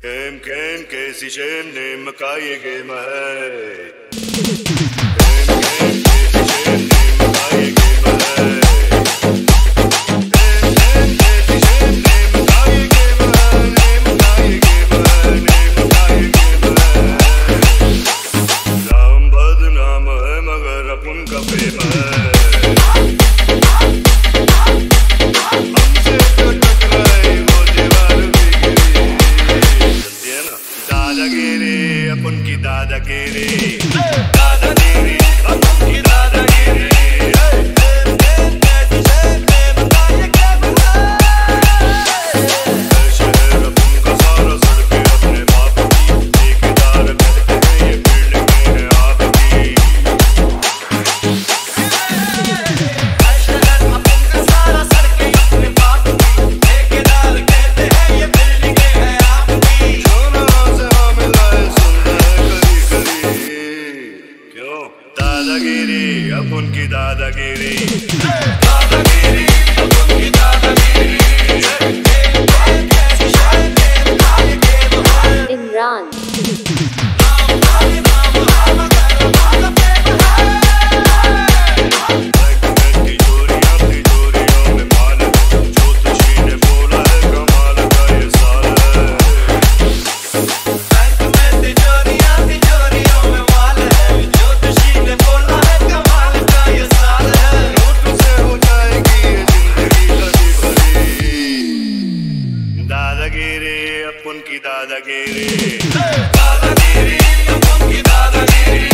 कैसी Shem name का ये गेम है। नाम बदनाम है मगर अपन का प्रेम है। दादागिरी अपन की दादागिरी, दादागिरी अपन की दादागिरी। शहर अपन का सारा सड़के अपने बाप की, ठेकेदार करते हैं ये बिल्डिंग है आपकी। शहर अपन का सारा सड़के अपने बाप की, ठेकेदार कहते हैं ये बिल्डिंग है आपकी। दादागिरी अपन की दादागिरी, दादागिरी अपन की दादागिरी। इमरान दादागिरी अपन की दादागिरी, दादागिरी अपन की दादागिरी।